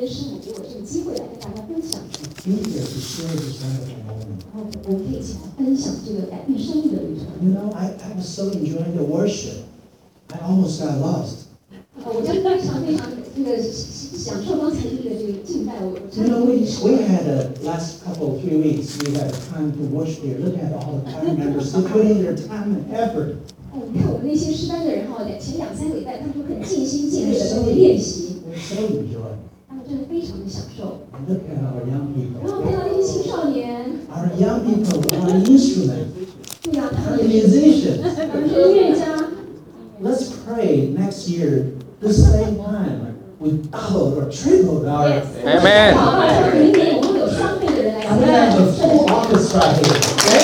师母给我这个机会来跟大家分享。 Be here to share this wonderful moment. 然后我们可以一起来分享这个改变生命的旅程。 You know, I was so enjoying the worship. I almost got lost. 我真的非常这个享受刚才这个敬拜。 You know, we had last couple 3 weeks. We had time to worship here. Look at all the choir members. They put in their time and effort. 你看我们那些诗班的人哈，前2-3个礼拜他们就很尽心尽力的在练习。 They so enjoy. 他们真的非常的享受。 And look at our young people. 然后看到那些青少年。 Our young people are instruments. 对呀，他 Are 们也 musicians. 他们是音乐家。 Let's pray next year, the same time, we doubled or tripled our. Amen. 明年我们会有双倍的人来 And we have a full orchestra here. Okay?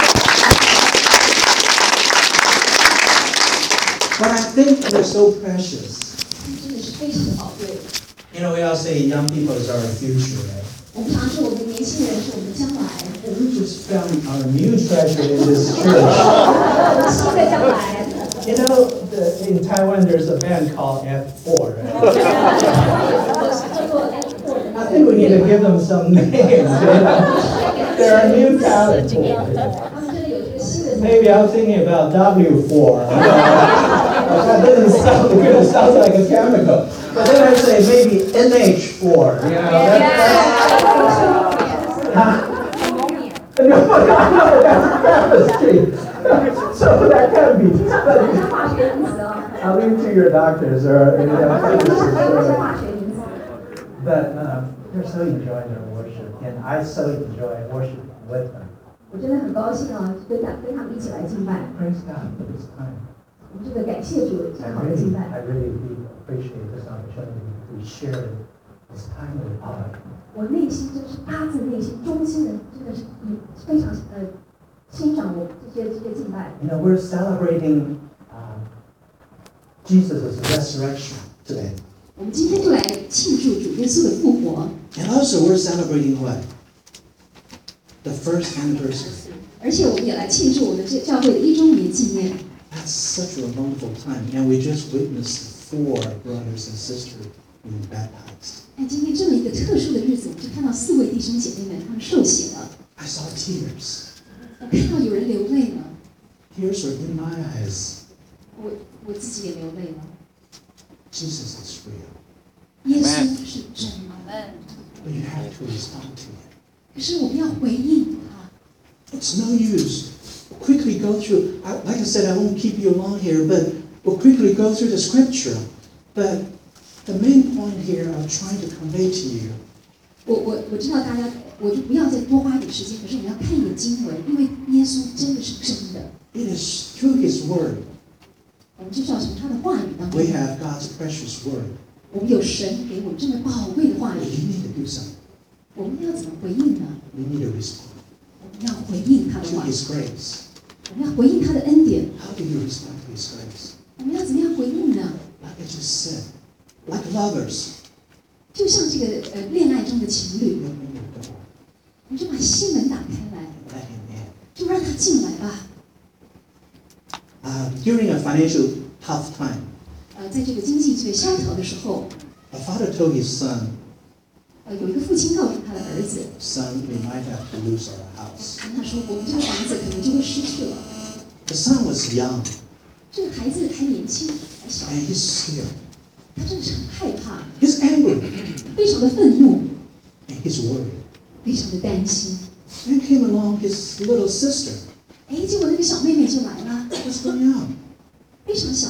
But I think they're so precious. 真的是非常的宝贵。 You know, we all say young people is our future, right? 我们常说我们年轻人是我们的将来。 And we just found our new treasure in this church. 我们新的将来。 You know, in Taiwan there's a band called F4. Right? I think we need to give them some names. You know? They're a new talent. Maybe I'm thinking about W4. That doesn't sound good. It sounds like a chemical. But then I say maybe NH4. You know, no, that's chemistry. So that can't be. I'll leave to your doctors or physicists. But they're so enjoying their worship, and I so enjoy worship with them. 我真的很高兴啊，跟他们一起来敬拜。 Praise God for this time. 我们这个感谢主，这样好的敬拜。 I really appreciate this opportunity to share this time with God. 我内心真是发自内心衷心的，真的是非常欣赏我这些敬拜。 You know, we're celebrating Jesus' resurrection today. 我们今天就来庆祝主耶稣的复活。 And also we're celebrating what? The first anniversary. 而且我们也来庆祝我们这教会的1周年纪念。 That's such a wonderful time. And we just witnessed 4 brothers and sisters being baptized. 今天这么一个特殊的日子，我们就看到4位弟兄姐妹们他们受洗了。 I saw tears. 我看到有人流泪了。 Tears are in my eyes. 我自己也流泪了。 Jesus is real. 耶稣是真的。 But you have to respond to it. 可是我们要回应他。 It's no use. Quickly go through. Like I said, I won't keep you long here, but we'll quickly go through the scripture. But the main point here I'm trying to convey to you. 我知道大家，我就不要再多花一点时间。可是我们要看一点经文，因为耶稣真的是真的。 It is through His Word. 我们就是要从他的话语当中。 We have God's precious Word. 我们有神给我们这么宝贵的话 But 语。 you need to do something. 我们要怎么回应呢？ We need to respond 我们要回应他的 to 话， His grace. 我们要回应他的恩典。 How do you respond to His grace? 我们要怎么样回应呢？ Like I just said, like lovers. 就像这个恋爱中的情侣， Open your door. 你就把心门打开来， Let Him in. 就让他进来吧。 During a financial tough time, 在这个经济最萧条的时候， a father told his son, 有一个父亲告诉他的儿子， son, we might have to lose our house. 跟他说：“我们这个房子可能就会失去了。 The son was young, ” 这个孩子还年轻，还小， and he's scared. 他真的是很害怕， He's angry, 非常的愤怒， and he's worried. 非常的担心。 Then came along his little sister. 结果那个小妹妹就来了， Just so young. 非常小。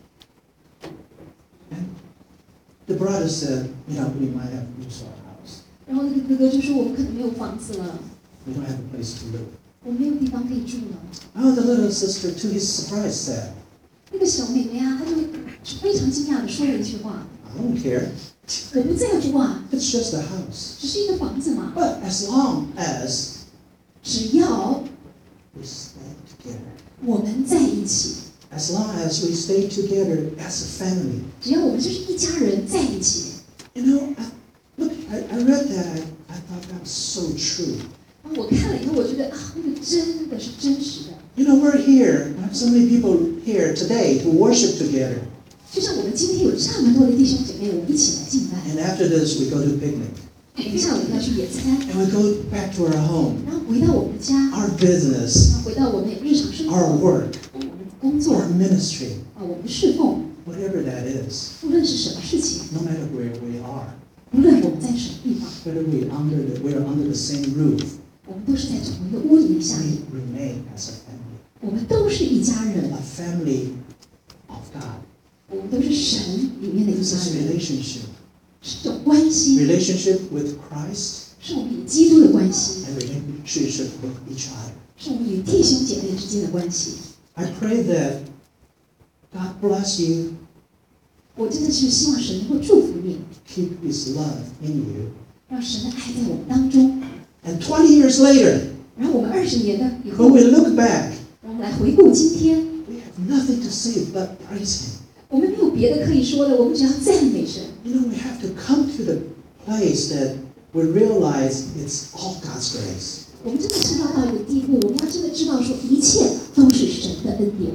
And the brother said, we might have to lose our house. 然后那个哥哥就说：“我们可能没有房子了， We don't have a place to live. 我们没有地方可以住了。” Oh, the little sister, to his surprise, said, 那个小妹妹啊，她就非常惊讶的说了一句话 I don't care. ：“ 我不在乎啊， It's just a house. 只是一个房子嘛， But as long as 只要 we stay together, 我们在一起， as long as we stay together as a family. 只要我们就是一家人在一起。” You know, I read that. I thought that was so true. 我看了以后，我觉得啊，那个真的是真实的。 You know, we're here. So many people here today to worship together. 就像我们今天有这么多的弟兄姐妹，我们一起来敬拜。 And after this, we go to picnic. 等一下我们要去野餐， And we go back to our home, 然后回到我们的家， our business, 然后回到我们日常生 our 活， work, 我们的工作 our ministry, 我们的侍奉， whatever that is, 无论是什么事情， no matter where we are, 无论我们在什么地方， whether we're under the same roof, 我们都是在同一个屋檐下面， we remain as a family, 我们都是一家人， a family of God. 我们都是神里面的一 This 家 is 人， relationship. 是这种关系， Relationship with Christ 是我们与基督的关系， and relationship with each other. 是我们与弟兄姐妹之间的关系。 I pray that God bless you, 我真的是希望神能够祝福你， keep His love in you. 让神的爱在我们当中。 And 20 years later, 然后我们20年的以后， when we look back, 让我们来回顾今天， we have nothing to say but praise Him. 我们没有别的可以说的，我们只要赞美神。 You know, we have to come to the place that we realize it's all God's grace. 我们真的是要到一个地步，我们要真的知道说一切都是神的恩典。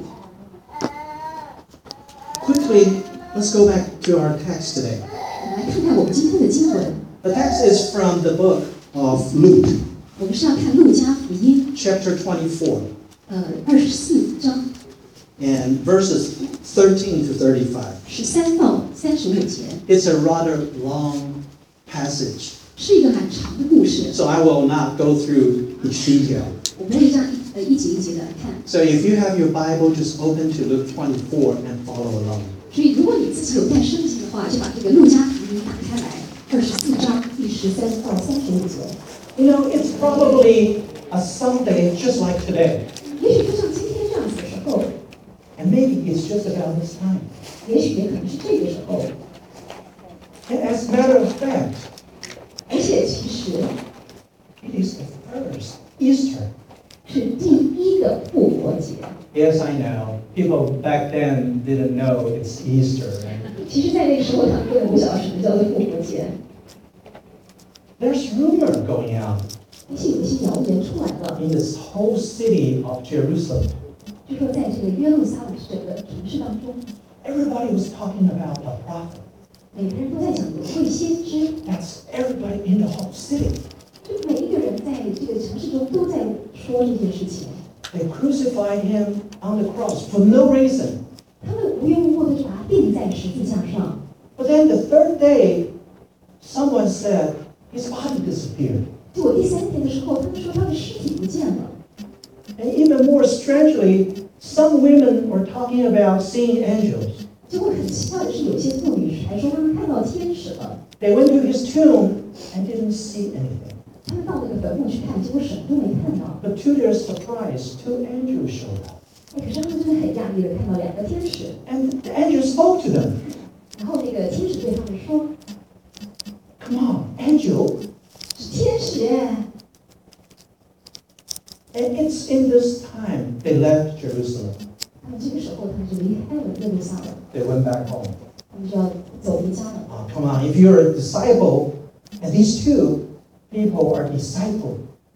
Quickly, let's go back to our text today. 我们来看看我们今天的经文， The text is from the book of Luke, 我们是要看路加福音 chapter 24, 24章 and verses 13 to 35. 13到35节， It's a rather long passage, 是一个蛮长的故事， so I will not go through each detail. 我们会这样一节一节的来看。 So if you have your Bible, just open to Luke 24 and follow along. 所以如果你自己有带圣经的话，就把这个路加福音打开来，24章第13到35节。 You know, it's probably a Sunday just like today. 也许就像今天这样子的时候， And maybe it's just about this time. 也许也可能是这个时候， And as a matter of fact, 而且其实 it is the first Easter. 是第一个复活节。 Yes, I know. People back then didn't know it's Easter. 其实，在那个时候，他们根本不晓得什么叫做复活节。 There's rumor going on 而且有一些谣言出来了， in this whole city of Jerusalem. 就说在这个约路撒冷这个城市当中， Everybody was talking about a prophet. 每个人都在讲有位先知， That's everybody in the whole city. 就每一个人在这个城市中都在说这件事情。 They crucified him on the cross for no reason. 他们无缘无故的就把他钉在十字架上。 But then the third day, someone said his body disappeared. 结果第3天的时候，他们说他的尸体不见了。 And even more strangely, some women were talking about seeing angels. 结果很奇怪的是，有些妇女还说他们看到天使了。 They went to his tomb and didn't see anything. 他们到那个坟墓去看，结果什么都没看到。 But to their surprise, 2 angels showed up. 可是他们真的很讶异的看到2个天使， And the angels spoke to them. 然后那个天使对他们说 Come on, angel. 是天使耶。 And it's in this time they left Jerusalem. 他们这个时候他们就离开了耶路撒冷， They went back home. 他们就要走回家了。 Come on, if you're a disciple, and these 2 people are disciples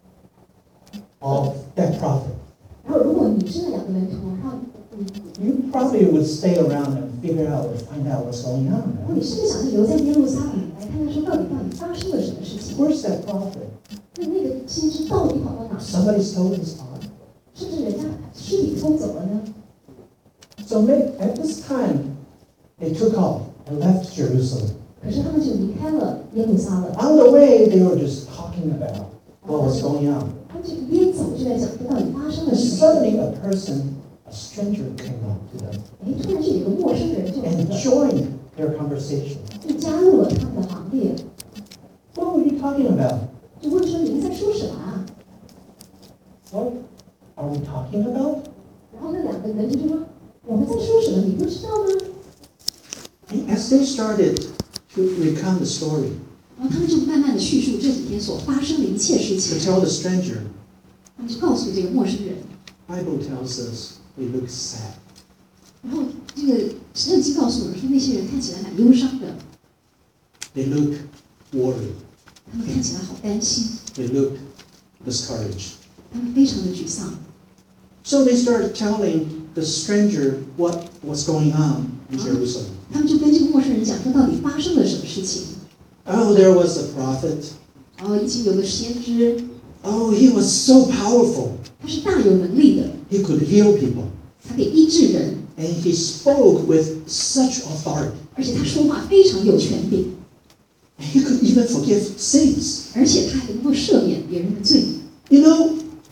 of that prophet, 然后如果你是那2个门徒，然后 you probably would stay around and figure out or find out what's going on. 然后你是不是想留在耶路撒冷来看看说到底发生了什么事情？ Where's that prophet? 那个先知到底跑到哪？ Somebody stole his body. 甚至人家把尸体偷走了呢？ So at this time, they took off and left Jerusalem. 可是他们就离开了耶路撒冷， On the way, they were just talking about what was going on. 他们就一边走就在讲这到底发生了 And 什么。 suddenly, a stranger came up to them 哎，突然就有一个陌生人就来 and 了， joined their conversation. 就加入了他们的行列， What were you talking about? 就问说您在说什么啊？ What are we talking about? 然后那2个人就说我们在说什么，你不知道吗？ And as they started to recount the story, 然后他们就慢慢的叙述这几天所发生的一切事 to 情， tell the stranger, 他们就告诉这个陌生人， Bible tells us they look sad. 然后这个圣经告诉我们说那些人看起来蛮忧伤的， They look worried. 他们看起来好担心， They look discouraged. 他们非常的沮丧。 So they started telling the stranger what was going on in Jerusalem. 他们就跟这个陌生人讲说，到底发生了什么事情。 Oh, there was a prophet. 已经有个先知， Oh, he was so powerful. 他是大有能力的， He could heal people. 他可以医治人， And he spoke with such authority. 而且他说话非常有权柄， And he could even forgive sins. 而且他还能够赦免别人的罪。 You know,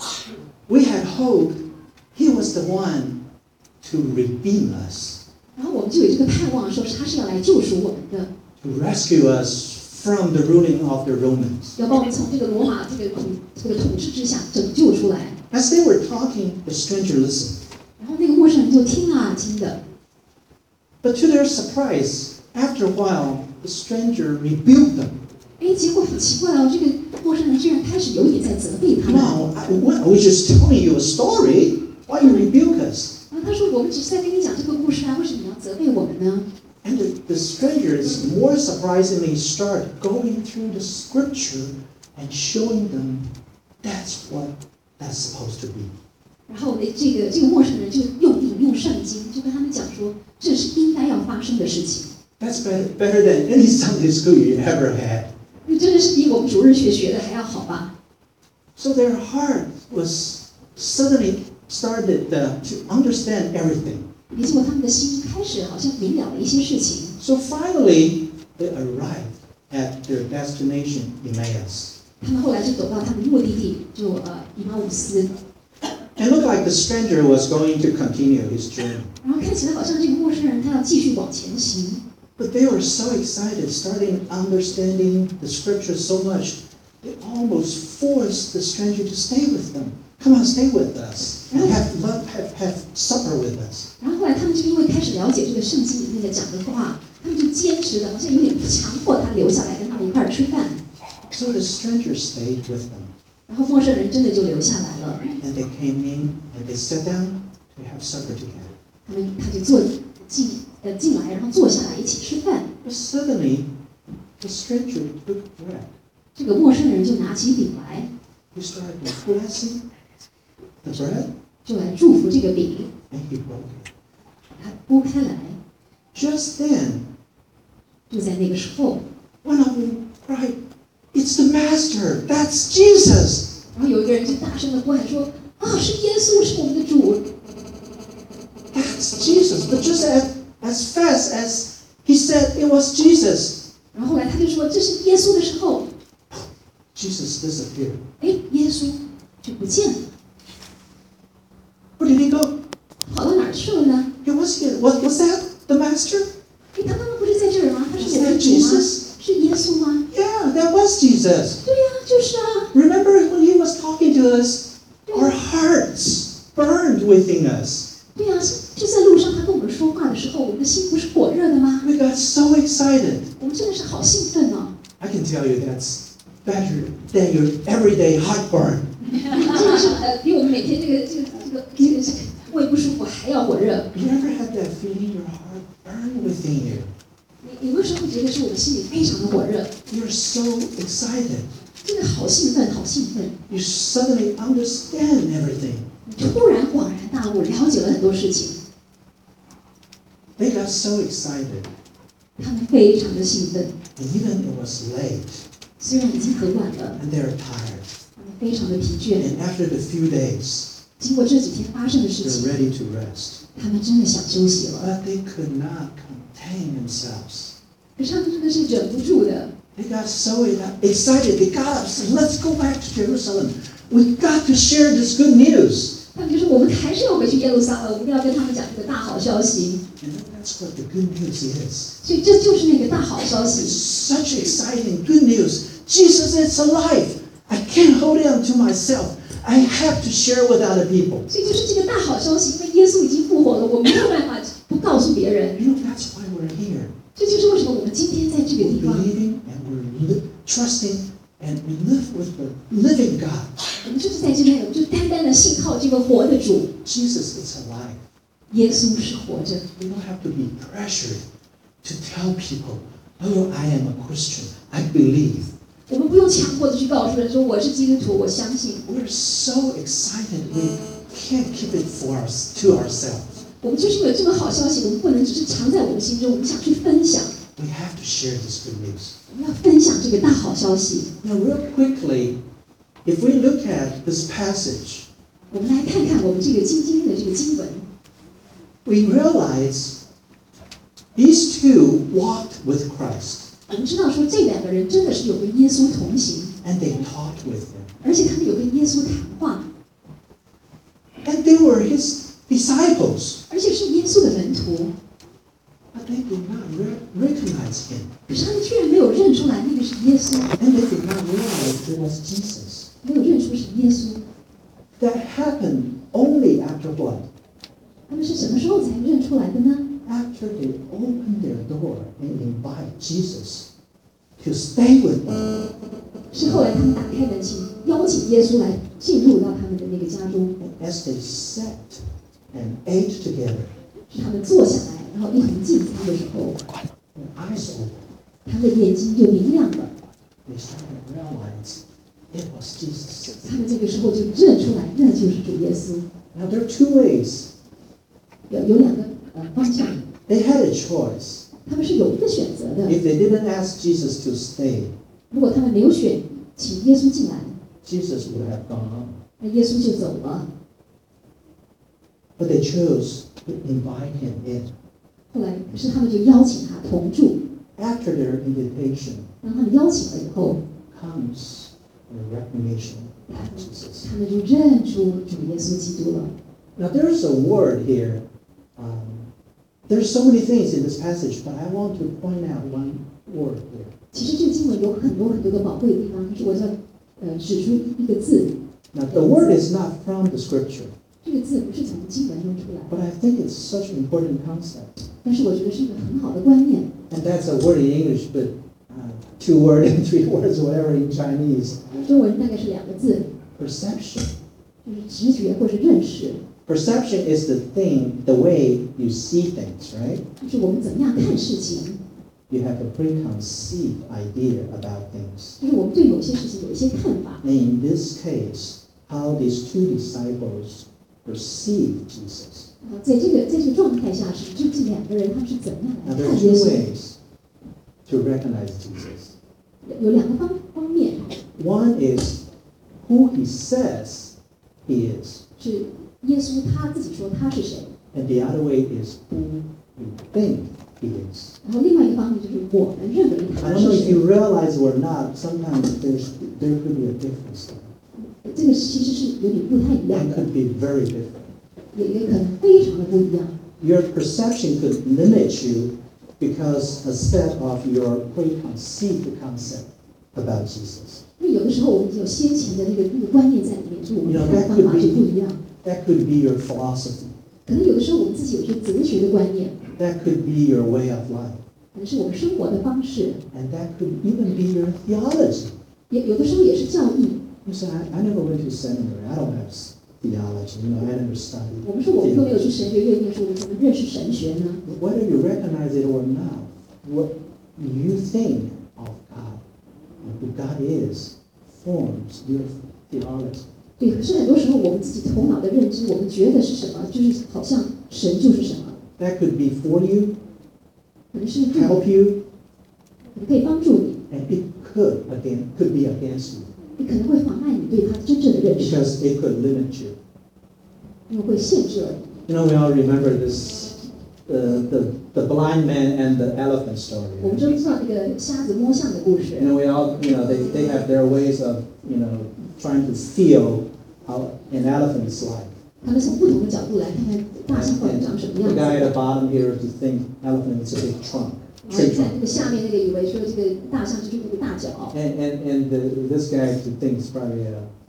we had hoped he was the one to redeem us, 然后我们就有这个盼望，说是他是要来救赎我们的， to rescue us from the ruling of the Romans. 要把我们从这个罗马这个统治之下拯救出来。 As they were talking, the stranger listened. 然后那个陌生人就听啊听的， But to their surprise, after a while, the stranger rebuked them. 结果很奇怪哦，这个陌生人居然开始有点在责备他们。 No, I was just telling you a story. Why you rebuke us? 然后他说：“我们只是在跟你讲这个故事啊，为什么你要责备我们呢 And the strangers, more surprisingly, start going through the scripture and showing them that's what that's supposed to be.？” 然后这个陌生人就引用圣经，就跟他们讲说，这是应该要发生的事情。 That's better than any Sunday school you ever had. 因为真的是比我们主日学的还要好吧？ So their heart was suddenly started to understand everything. 结果他们的心开始好像明了了一些事情。 So finally, they arrived at their destination, Emmaus. 他们后来就走到他们目的地，就以马忤斯。 And looked like the stranger was going to continue his journey. 然后看起来好像这个陌生人他要继续往前行。 But they were so excited, starting understanding the scripture so much, they almost forced the stranger to stay with them. Come on, stay with us and have supper with us. 然后后来他们就因为开始了解这个圣经里面的讲的话，他们就坚持的，好像有点强迫他留下来跟他们一块儿吃饭。 So the stranger stayed with them. 然后陌生人真的就留下来了， And they came in and they sat down to have supper together. 他就进来，然后坐下来一起吃饭。 But suddenly, the stranger took bread. 这个陌生人就拿起饼来， He started blessing the bread 就来祝福这个饼， and he broke it. 把它剥开来。 Just then, 就在那个时候， one of them cried, "It's the Master! That's Jesus!" 然后有一个人就大声的呼喊说：“啊，是耶稣，是我们的主。” That's Jesus. But just as fast as he said it was Jesus, 然后后来他就说这是耶稣的时候， Jesus disappeared. 耶稣就不见了， Where did he go? 跑到哪儿去了呢？ He was here. Was that the Master? 他刚刚不是在这儿吗？他是 Was 我们 that 的主吗？ Jesus? 是耶稣吗？ Yeah, that was Jesus. 对呀，就是啊。 Remember when he was talking to us? Our hearts burned within us. 对呀，就在路上他跟我们说话的时候，我们的心不是火热的吗？ We got so excited. 我们真的是好兴奋哦！ I can tell you that's better than your everyday heartburn. 真的是比我们每天这个胃不舒服还要火热。 You ever had that feeling your heart burned within you? 你有没有时候觉得是我们心里非常的火热？ You're so excited. 真的好兴奋，好兴奋！ You suddenly understand everything. 你突然恍然大悟，了解了很多事情。 They got so excited. 他们非常的兴奋， And even it was late 虽然已经很晚了， and they're tired. 他们非常的疲倦。 And after the few days, 经过这几天发生的事 they're 情， ready to rest. 他们真的想休息了， But they could not contain themselves. 可是他们真的是忍不住的。 They got so excited. They got up and said, "Let's go back to Jerusalem. We got to share this good news." 他们就说：“我们还是要回去耶路撒冷，我们要跟他们讲这个大好消息。 And that's what the good news is. ” 所以这就是那个大好消 It's 息。 such exciting good news. Jesus is alive. I can't hold it onto myself. I have to share with other people. 所以就是这个大好消息，因为耶稣已经复活了，我没有办法不告诉别人。 You know, that's why we're here. 这就是为什么我们今天在这个 We're 地方， believing and we're trusting and we live with the living God. 我们就是在这边，我们就单单的信靠这个活的主。 Jesus is alive. 耶稣是活着， We don't have to be pressured to tell people, "Oh, I am a Christian. I believe." 我们不用强迫的去告诉人说我是基督徒，我相信。 We're so excited we can't keep it to ourselves. 我们就是因为有这个好消息，我们不能只是藏在我们心中，我们想去分享。 We have to share this good news. 我们要分享这个大好消息。 Now, real quickly, if we look at this passage, 我们来看看我们这个今天的这个经文， we realize these two walked with Christ, 我们知道说这两个人真的是有跟耶稣同行， and they talked with him. 而且他们有跟耶稣谈话， And they were his disciples, 而且是耶稣的门徒。 but they did not recognize him. 可是他们居然没有认出来那个是耶稣， And they did not realize it was Jesus. 没有认出是耶稣。 That happened only after what? 他们是什么时候才认出来的呢？ After they opened their door and invited Jesus to stay with them. 是后来他们打开门，邀请耶稣来进入到他们的那个家中， And as they sat and ate together, 是他们坐下来，然后一同进餐的时候， their eyes opened. 他们的眼睛就明亮了， They started to realize it was Jesus. 他们这个时候就认出来，那就是主耶稣。 Now there are two ways. 有两个方向， They had a choice. 他们是有一个选择的。 If they didn't ask Jesus to stay, 如果他们没有请耶稣进来， Jesus would have gone on. 那耶稣就走了。 But they chose to invite him in. 后来，可是他们就邀请他同住。 After their invitation 当他们邀请了以后， comes the recognition of Jesus. 他们就认出主耶稣基督了。 Now there's a word here. There's so many things in this passage, but I want to point out one word here. 其实这个经文有很多很多的宝贵的地方，可是我要指出一个字。 Now the word is not from the scripture, 这个字不是从经文中出来 but 的， I think it's such an important concept. 但是我觉得是一个很好的观念。 And that's a word in English, but 2 words and 3 words, whatever in Chinese. 中文大概是两个字， Perception. 就是直觉或是认识， Perception is the way you see things, right? 就是我们怎么样看事情， You have a preconceived idea about things. 就是我们对某些事情有一些看法。 And in this case, how these 2 disciples perceive Jesus. 然后在这个状态下，是这两个人他们是怎么样 Now 来 there are 看耶 2 稣？ ways to recognize Jesus. 有两个方面， One is who he says he is, 是耶稣他自己说他是谁， and the other way is who we think he is. 然后另外一个方面就是我们认为 I 他 don't know 是 if 谁。 you realize or not, sometimes there could be a difference there. 这个其实是有点不太一样 That 的， could be very different. 也可能非常的不一样。 Your perception could limit you because instead of your preconceived concept about Jesus. 因为有的时候我们有先前的那个观念在里面，就我们 You know, 看 that 方 could 法就不一样。 That could be your philosophy. 可能有的时候我们自己有一些哲学的观念， That could be your way of life. 可能是我们生活的方式， And that could even be your theology. 有的时候也是教义。 You say, I never went to seminary. I don't have theology. I never studied 我们说我们都没有 theology. 去神学院念书，我们怎么认识神学呢？ But whether you recognize it or not, what you think of God and who God is forms your theology. 对，可是很多时候我们自己头脑的认知，我们觉得是什么，就是好像神就是什么， That could be for you, 可能是对 help 你， you, 可能可以帮助你， and it could be against you 也可能会妨碍你对他真正的认识， because it could limit you. 因为会限制了你。 You know, we all remember this, the blind man and the elephant story. 我们 Right? 都知道那个瞎子摸象的故事 You，know, we all, they have their ways of, trying to feel how an elephant is like. 他们从不同的角度来看看大象到底 And 长什么 the 样 guy at 子。 the bottom here to think elephant is a big trunk, 然后 tree 在 trunk. 那个下面那个以为说这个大象就是那个大脚， This guy to think is probably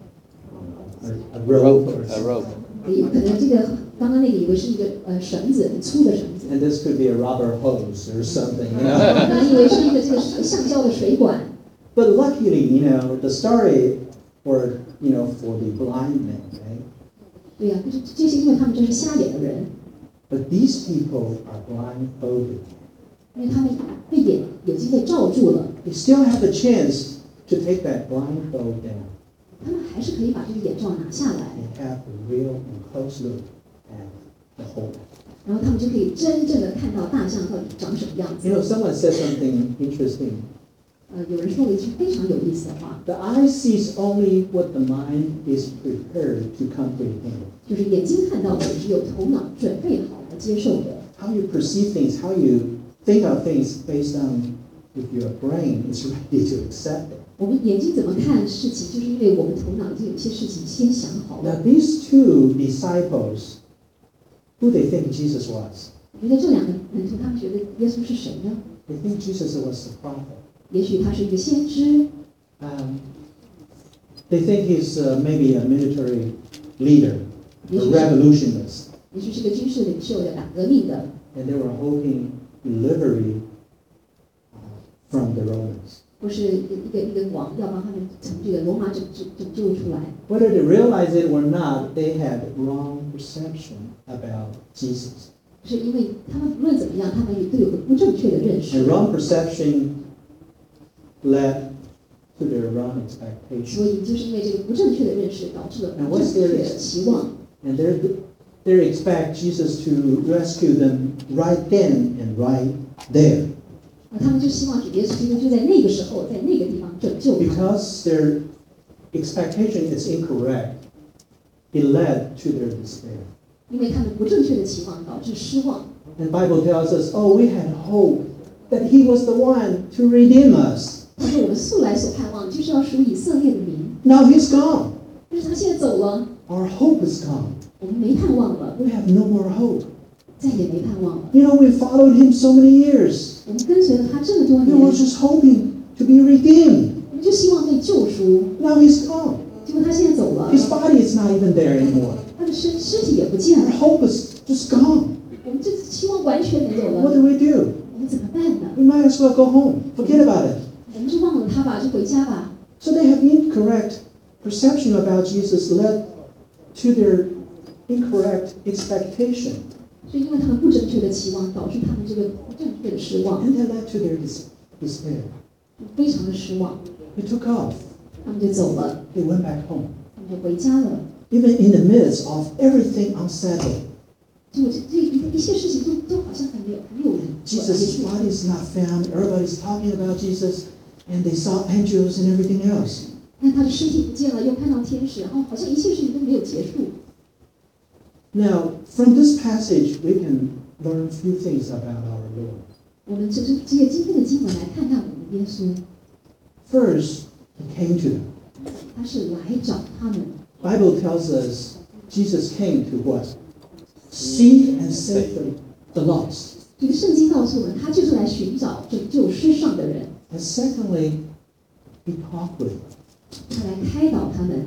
a rope or A something. rope. 也可能这个刚刚那个以为是一个绳子，很粗的绳子， And this could be a rubber hose or something. 可能以为是一个这个橡胶的水管。 But luckily, the story for the blind man, right? 对呀、这些因为他们真是瞎眼的人， But these people are blindfolded. 因为他们被眼睛被罩住了， They still have a chance to take that blindfold down 他们还是可以把这个眼罩拿下来， and have a real and close look at the whole. 然后他们就可以真正的看到大象到底长什么样子。 You know, someone said something interesting. 有人说了一句非常有意思的话， The eye sees only what the mind is prepared to comprehend. 就是眼睛看到的只有头脑准备好来接受的。 How you perceive things, how you think of things based on if your brain is ready to accept it. 我们眼睛怎么看事情，就是因为我们头脑已经有些事情先想好 Now 了。 these two disciples, who they think Jesus was? 我觉得这两个门徒他们觉得耶稣是谁呢？ They think Jesus was a prophet. 也许他是一个先知， They think he's maybe a military leader, a 也许是 revolutionist, 也许是个军事领袖的打革命的， and they were hoping delivery from the Romans. 或是一个王要帮他们从这个罗马拯救出来。 Whether they realize it or not, they had wrong perception about Jesus. 是因为他们无论怎么样，他们也都有个不正确的认 And 识， wrong perception led to their wrong 所 expectation. 以就是因为这个不正确的认识，导致了 And 不 what's 正 their 确的期望。 And they expect Jesus to rescue them right then and right there. 他们就希望主耶稣基督就在那个时候，在那个地方拯救他们。 Because their expectation is incorrect, it led to their despair. 因为他们不正确的期望导致失望。 And Bible tells us, oh, we had hope that he was the one to redeem us. 但是我们素来所盼望就是要属以色列的名， Now he's gone. 但是他现在走了， Our hope is gone. 我们没盼望了， We have no more hope. 再也没盼望了。 You know, we followed him so many years. 我们跟随了他这么多 We 年， were just hoping to be redeemed. 我们就希望被救赎， Now he's gone. 结果他现在走了， His body is not even there anymore. 他的尸体也不见 Our 了， hope is just gone. 我们这期望完全没有 What 了， do we do? 我们怎么办呢？ We might as well go home. Forget about it. 我们就忘了他吧，就回家吧。 So they have incorrect perception about Jesus led to their incorrect expectation. 所以因为他们不正确的期望，导致他们这个不正确的失望， And that led to their despair. 非常的失望， They took off. 他们就走了， They went back home. 他们就回家了。 Even in the midst of everything unsettled, 结果这一些事情都好像还没有结 Jesus' 束。 body is not found. Everybody's talking about Jesus, and they saw angels and everything else. 但他的尸体不见了，又看到天使，然后好像一切事情都没有结束。 Now, from this passage, we can learn a few things about our Lord. 我们就是借今天的经文来看看我们的耶稣， First, he came to them. 他是来找他们。 Bible tells us Jesus came to what? Seek and save the lost. 这个圣经告诉我们，他就是来寻找拯救世上的人， And secondly, he talked with them. 他来开导他们。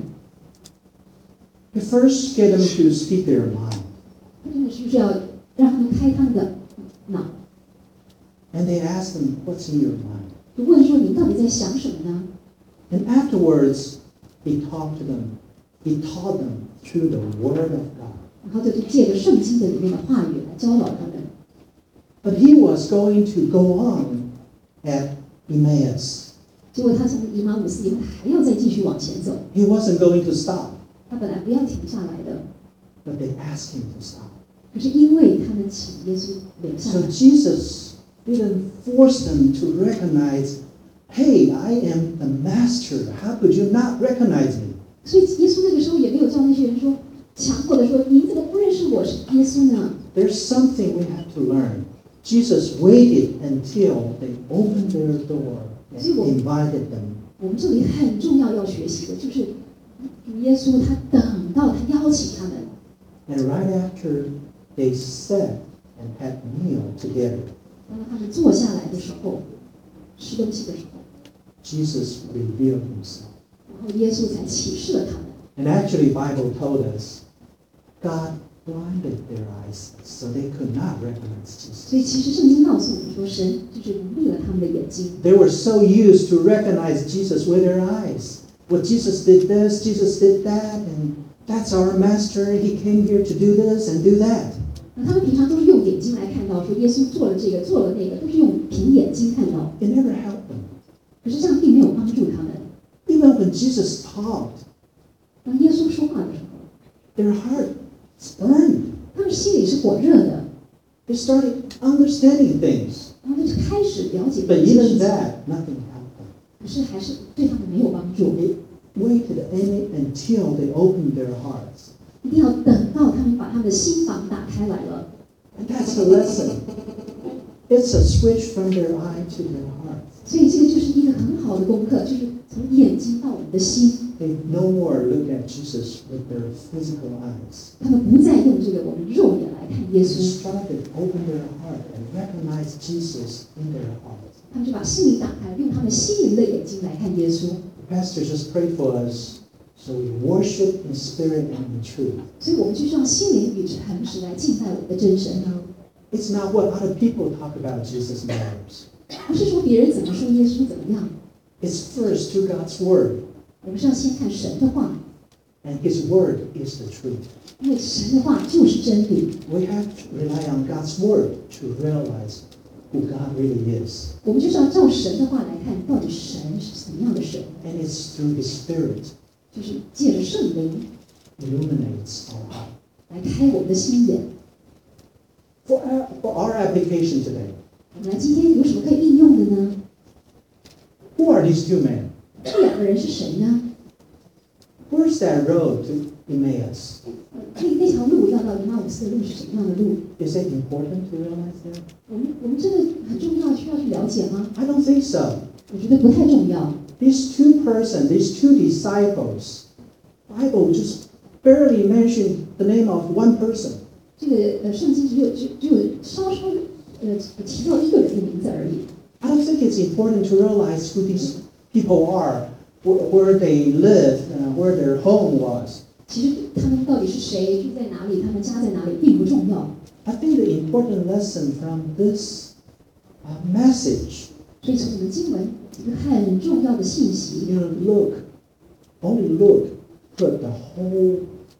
He first get them to speak their mind. 他真的是不是要让他们开他们的脑， And they asked him, what's in your mind? 就问说你到底在想什么呢？ And afterwards, he talked to them. He taught them through the Word of God. 然后就借着圣经的里面的话语来教导他们。 But he was going to go on at Emmaus. 结果他从以马忤斯以后，他还要再继续往前走。 He wasn't going to stop, 他本来不要停下来的， but they asked him to stop. 可是因为他们请耶稣留下 So 来， Jesus didn't force them to recognize, hey, I am the master. How could you not recognize me? 所以耶稣那个时候也没有叫那些人说，强迫的说，你怎么不认识我是耶稣呢？ There's something we have to learn. Jesus waited until they opened their door and invited them. 我们这里很重要要学习的就是，主耶稣他等到他邀请他们， And right after they sat and had meal together, 当他们坐下来的时候，吃东西的时候， Jesus revealed himself. 然后耶稣才启示了他们。 And actually, Bible told us God blinded their eyes so they could not recognize Jesus. 所以其实圣经告诉我们说，神就是蒙蔽了他们的眼睛。 They were so used to recognize Jesus with their eyes. Well, Jesus did this, Jesus did that, and that's our master. He came here to do this and do that. 那他们平常都是用眼睛来看到，说耶稣做了这个，做了那个，都是用凭眼睛看到。 It never helped them. 可是这样并没有帮助他们。 Even when Jesus talked, 当耶稣说话的时候， their hearts burned. 他们心里是火热的， They started understanding things. 然后就开始了解 But 这些 even 事情， that, nothing helped them. 可是还是对他们没有帮助。 It waited until they opened their hearts. 一定要等到他们把他们的心房打开来了。 And that's the lesson. It's a switch from their eye to their heart. 所以这个就是一个很好的功课，就是从眼睛到我们的心。 They no more look at Jesus with their physical eyes. 他们不再用这个我们肉眼来看耶 They 稣， started to open their heart and recognize Jesus in their heart. 他们就把心灵打开，用他们心灵的眼睛来看耶稣。 The pastor just prayed for us, so we worship in spirit and in truth. 所以我们就需要心灵与诚实来敬拜我们的真神。 It's not what other people talk about Jesus matters. 不是说别人怎么说耶稣怎么样， It's first to God's word, 我们是要先看神的话， and His word is the truth. 因为神的话就是真理。 We have to rely on God's word to realize who God really is. 我们就是要照神的话来看，到底神是什么样的神， And it's through His Spirit 就是借着圣灵 illuminates our heart. 来开我们的心眼。 For our application today, 我们来今天有什么可以应用的呢？ who are these two men? 这两个人是谁呢？ Where's that road to Emmaus? 那条路要到以马忤斯的路是什么样的路？ Is it important to realize that? 我们真的很重要，需要去了解吗？ I don't think so. 我觉得不太重要。 These two disciples, Bible just barely mentioned the name of one person. 这个圣经只有稍稍提到一个人的名字而已。 I don't think it's important to realize who these people are, where they live, where their home was. 其实他们到底是谁，住在哪里，他们家在哪里，并不重要。 I think the important lesson from this message, 所以从我们经文一个很重要的信息， only Luke put the whole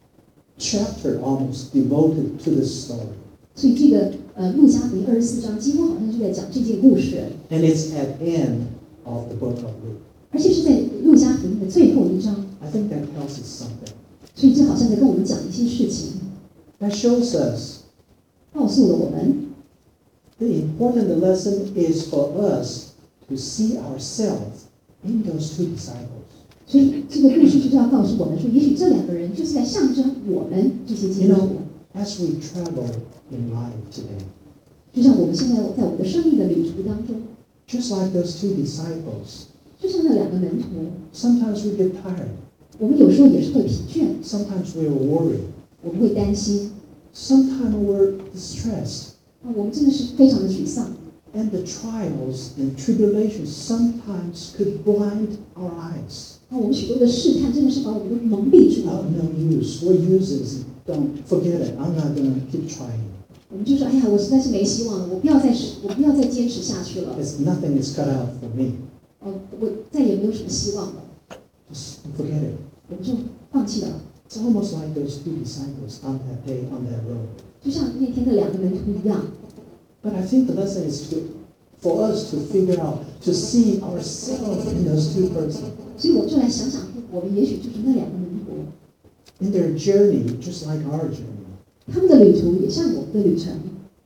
chapter almost devoted to this story. 所以这个路加福音24章几乎好像是在讲这件故事， And it's at the end of the book of Luke. 而且是在路加福音的最后一章。 I think that tells us something. 所以这好像在跟我们讲一些事情， That shows us 告诉了我们， the important lesson is for us to see ourselves in those two disciples. 所以这个故事就是要告诉我们说，也许这两个人就是在象征我们这些基督徒。 As we travel in life today, 就像我们现在在我们的生命的旅途当中， just like those two disciples, 就像那两个门徒， sometimes we get tired, 我们有时候也是会疲倦， sometimes we're worried, 我们会担心， sometimes we're distressed, 我们真的是非常的沮丧。 and the trials and tribulations sometimes could blind our eyes. 我们许多的试探真的是把我们都蒙蔽住 Oh, 了。 no use. What use is it? Don't forget it. I'm not going to keep trying. 我们就说，哎呀，我实在是没希望了，我不要再坚持下去了。 Nothing is cut out for me. 我再也没有什么希望了， Just forget it. 我们就放弃了。 It's almost like those two disciples on that day on that road. 就像那天的两个门徒一样。 But I think the lesson is for us to figure out, to see ourselves in those two persons. 所以我们就来想想，我们也许就是那两个门徒， In their journey, just like our journey. 他们的旅途也像我们的旅程。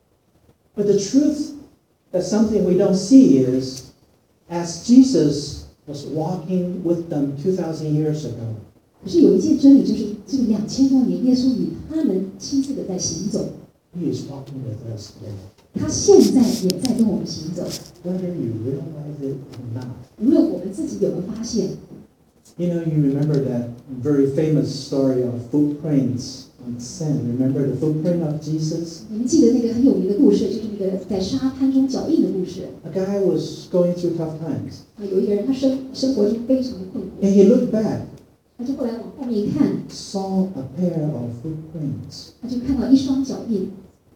But the truth that something we don't see is, as Jesus was walking with them 2,000 years ago, 可是有一件真理，就是这个2000多年，耶稣与他们亲自的在行走， He is walking with us today. 他现在也在跟我们行走， Whether you realize it or not. 无论我们自己有没有发现。 You remember that very famous story of footprints on sand. Remember the footprint of Jesus? 你们记得那个很有名的故事，就是那个在沙滩中脚印的故事。 A guy was going through tough times. 有一个人，他生活中非常的困苦， And he looked back, 他就后来往后面一看， saw a pair of footprints, 他就看到一双脚印，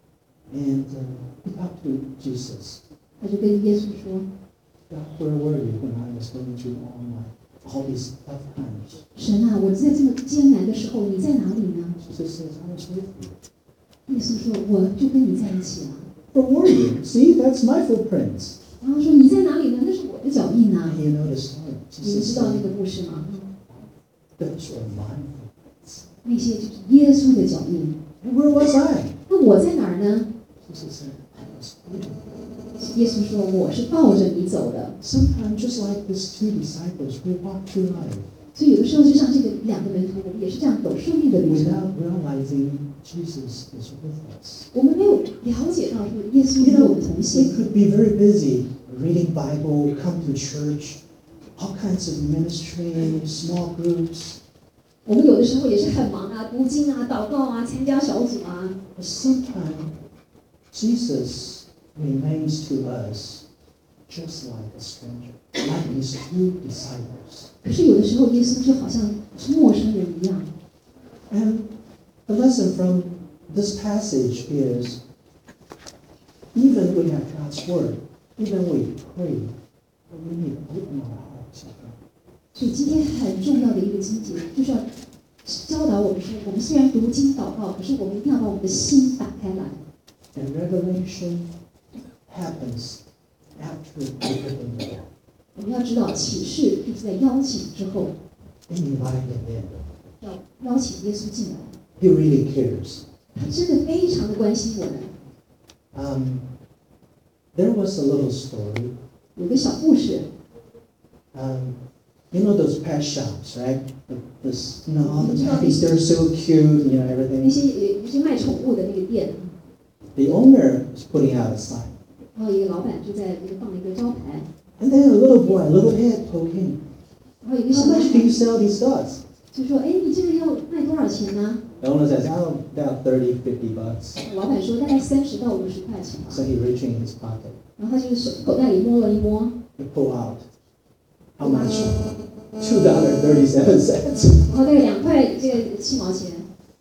and he talked to Jesus. 他就跟耶稣说 God, where were you when I was going through all these tough times?：“ 神啊，我在这么艰难的时候，你在哪里呢 Jesus says, I was with you.？” 耶稣说：“我就跟你在一起了。 Where were you? See, that's my footprints. ” 然后说：“你在哪里呢？那是我的脚印啊 And！” you know the story. 你们 Jesus 知道那 said, 个故事吗？ those were my footprints. 那些就是耶稣的脚印。 And where was I? 那我在哪儿呢？ Jesus said, I was with you. 耶稣说我是抱着你走的。 Sometimes, just like these two disciples, we walk through life 所以有的时候就像这个两个门徒，我们也是这样走生命的旅程。 without realizing Jesus is with us. 我们没有了解到说耶稣 You 与 know, 我们同 we 行。 could be very busy reading Bible, come to church, all kinds of ministry, small groups. 我们有的时候也是很忙啊，读经啊、祷告啊、参加小组啊。 But sometimes Jesus remains to us just like a stranger, like these two disciples. 可是有的时候耶稣就好像是陌生人一样。 And the lesson from this passage is, even we have God's word, even we pray, but we need to open our hearts to God. 所以今天很重要的一个经节，就是要教导我们说，我们虽然读经祷告，可是我们一定要把我们的心打开来。 And revelation happens after we open the door. 我们要知道启示就是在邀请之后， Invite him in. 要邀请耶稣进来。 He really cares. 他真的非常的关心我们。 There was a little story. 有个小故事， You know those pet shops, right? All the puppies, they're so cute, 那 everything. 些卖宠物的那个店， The owner is putting out a sign. 然后一个老板就在那个放了一个招牌， And then a little boy, a little head poking. 然后有一个 How 小男 much do you 孩 sell these dogs? 就说：“哎，你这个要卖多少钱呢 The owner says, oh, about 30, 50 bucks. ？” 老板说：“大概30到50块钱吧。 So he reached in his pocket. 然后他就手口袋里摸了一摸， He pulled out. How much? $2.37. 然后大概2块7毛钱。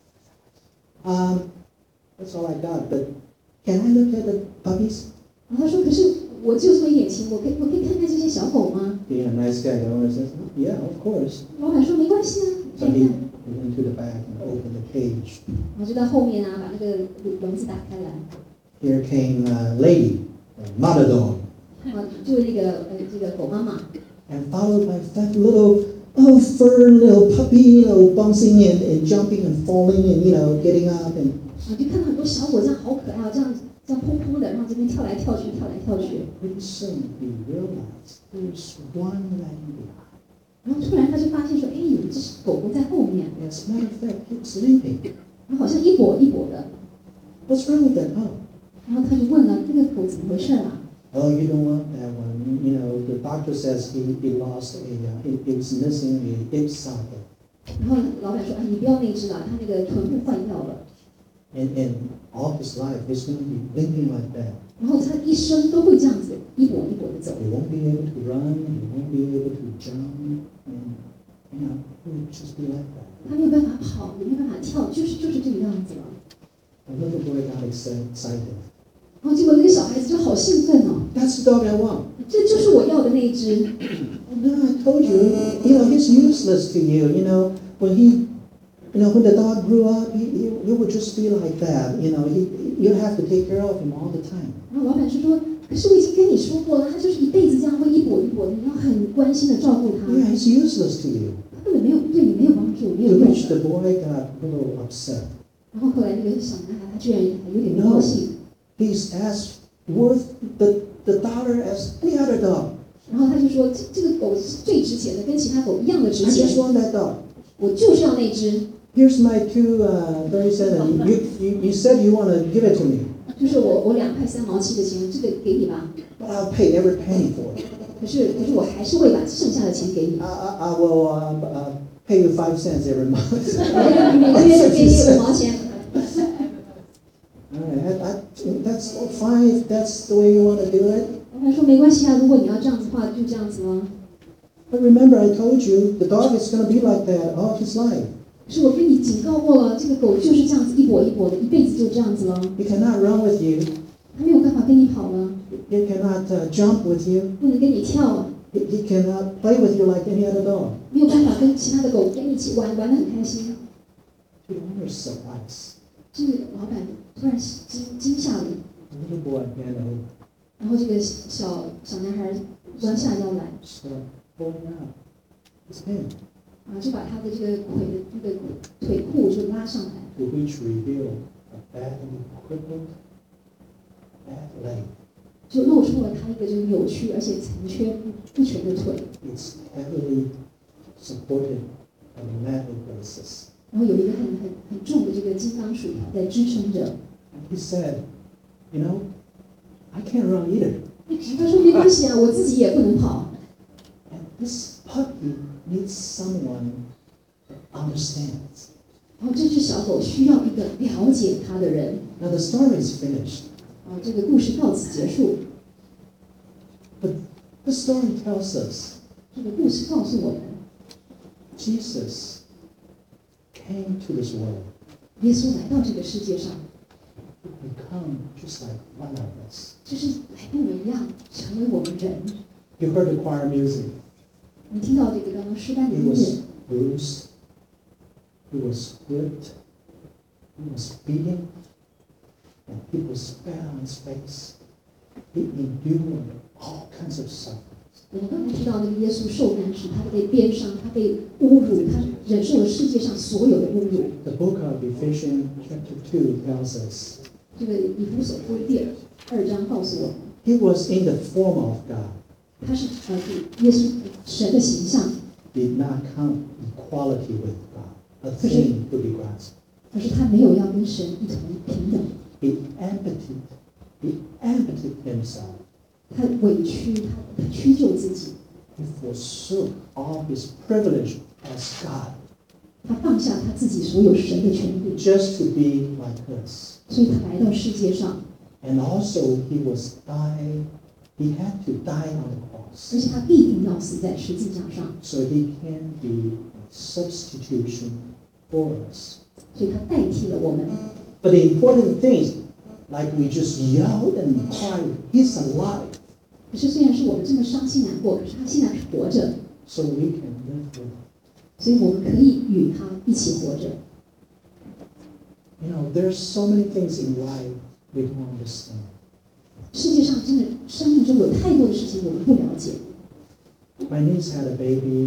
That's all I got. But can I look at the puppies? 然后他说：“可是我就这么一点钱，我可以看看这些小狗吗 Being a nice guy, the owner says, oh, yeah, of course.？” 老板说：“没关系啊， So 看 he 看。 went to the back and opened the cage. ” 然后就到后面啊，把那个笼子打开来， Here came a lady, a mother dog, 然后就是这个狗妈妈， and followed by 5 little, fur little puppy, bouncing and jumping and falling and, getting up. And 啊，就看到很多小狗这样好可爱啊，这样砰砰的，然后这边跳来跳去，跳来跳去。 pretty soon he realized there's one lagging behind. 然后突然他就发现说，哎，有一只狗狗在后面， As a matter of fact, he was limping. 然后好像一跛一跛的。 What's wrong with that? Oh, 然后他就问了这个狗怎么回事啊？ you don't want that one. The doctor says he lost he was missing a hip socket. 然后老板说，哎，你不要那只了，它那个臀部坏掉了。 And all his life, he's going to be limping like that. 然后他一生都会这样子一跛一跛的走， He won't be able to run, he won't be able to jump, and, he'll just be like that. 他没有办法跑，也没有办法跳，就是这个样子了。 A little boy got excited. 然后结果那个小孩子就好兴奋哦， That's the dog I want. 这就是我要的那一只。 Oh, no, I told you, he's useless to you. When the dog grew up, he would just be like that. You have to take care of him all the time. 然后老板就说，可是我已经跟你说过了，他就是一辈子这样会一跛一跛的，你要很关心的照顾他。 Yeah, he's useless to you. 他根本没有对你没有帮助，没有 To 用 which 的。 the boy got a little upset. 然后后来那个小男孩他居然还有点不高兴， He's as worth the dollar as any other dog. 然后他就说这个狗是最值钱的，跟其他狗一样的值 I 钱 just，want that dog. 我就是要那只， Here's my 2.37. You said you want to give it to me, 就是我2块3毛7的钱，这个给你吧。 but I'll pay every penny for it. 可是我还是会把剩下的钱给你， I will pay you 5 cents every month. 每个月给你5毛钱。 All right, that's fine if that's the way you want to do it. 他说没关系啊，如果你要这样子的话，就这样子咯。 But remember, I told you the dog is going to be like that all his life. 可是我跟你警告过了，这个狗就是这样子一跛一跛的，一辈子就这样子了。 He cannot run with you. 它没有办法跟你跑了， He cannot jump with you. 不能跟你跳， He cannot play with you like any other dog. 没有办法跟其他的狗跟你一起玩，玩得很开心。 The owner surprised. 这个老板突然惊吓了， The little boy bent over, 然后这个小男孩弯下腰来， started pulling out his hand, 就把他的这个腿裤就拉上来， to which revealed a badly crippled bad leg. 就露出了他一个这个扭曲而且残缺不全的腿， It's heavily supported on a metal basis. 然后有一个很重的这个金刚薯条在支撑着。 And he said, you know, I can't run either. 他说没关系啊，我自己也不能跑。 And this puppy needs someone that understands. 然后这只小狗需要一个了解它的人。 Now the story is finished. 这个故事到此结束。 But the story tells us 这个故事告诉我们， Jesus came to this world 耶稣来到这个世界上， to become just like one of us. 就是来跟我们一样，成为我们人。 You heard the choir music. 你听到这个刚刚诗班的 He 音乐， was bruised. He was whipped. He was beaten. And people spat on his face. He endured all kinds of suffering. 我们刚才提到那个耶稣受难时，他被鞭伤，他被侮辱，他忍受了世界上所有的侮辱。 The book of Ephesians chapter 2 tells us 这个以弗所书第2章告诉我们， he was in the form of God, 他是耶稣神的形象， did not count equality with God, a thing to be grasped. 可是他没有要跟神一同平等， He emptied himself. 他委屈，他屈就自己， He forsook all his privilege as God 他放下他自己所有神的权利， just to be like us. 所以他来到世界上， And also he had to die on the 而 cross. 且他必定要死在十字架上， So he can be a substitution for us. 所以他代替了我们。 But the important thing is, like we just yelled and cried, he's alive. 可是虽然是我们这么伤心难过，可是他现在是活着， So we can live with him. 所以我们可以与他一起活着。 You know, there's so many things in life we don't understand. 世界上真的生命中有太多的事情我们不了解。 My niece had a baby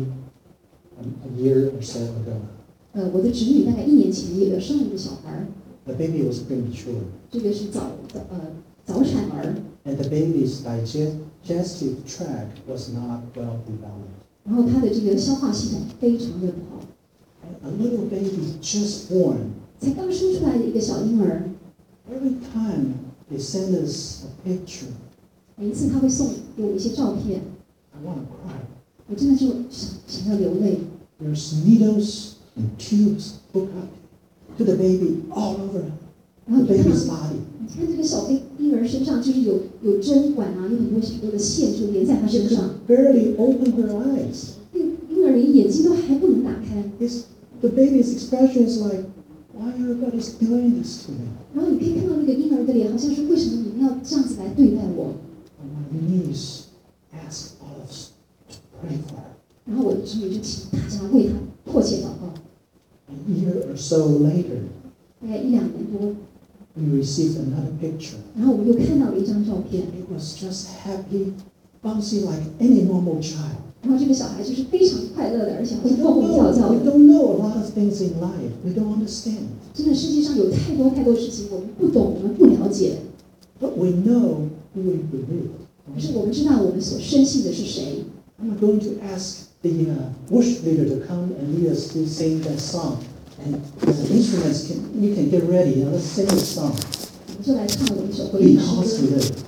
a year or so ago. 我的侄女大概1年前也生了一个小孩， The baby was premature, 这个是早产儿， and the baby's digestive tract was not well developed. 然后他的这个消化系统非常的不好， And a little baby just born. 才刚生出来的一个小婴儿， Every time they send us a picture, 每一次他会送给我一些照片， I want to cry. 我真的就想要流泪。 There's needles and tubes hooked up to the baby all over 然后 the 你看 baby's body. 你看这个小婴儿身上就是有针管啊，有很多的线就连在他 She 身上， could barely open her eyes. 那个婴儿连眼睛都还不能打开。 The baby's expression is like, why everybody's doing this to me? 然后你可以看到那个婴儿的脸，好像是为什么你们要这样子来对待我？ And my niece asked all of us to pray for her. 然后我的侄女就请大家为他迫切祷告。 A year or so later, 大概1-2年多， we received another picture. 然后我们又看到了一张照片， It was just happy, bouncy like any normal child. 然后这个小孩就是非常快乐的，而且好 We 像蹦 don't 蹦跳跳 know. We 的。 don't know a lot of things in life. We don't understand. 真的，世界上有太多事情我们不懂，我们不了解。 But we know who we believe. 可是我们知道我们所深信的是谁。 I'm going to ask the worship leader to come and lead us to sing that song. And the instruments, you can get ready. Now let's sing the song. 我们就来唱我们一首回应的诗 Because 歌， we live.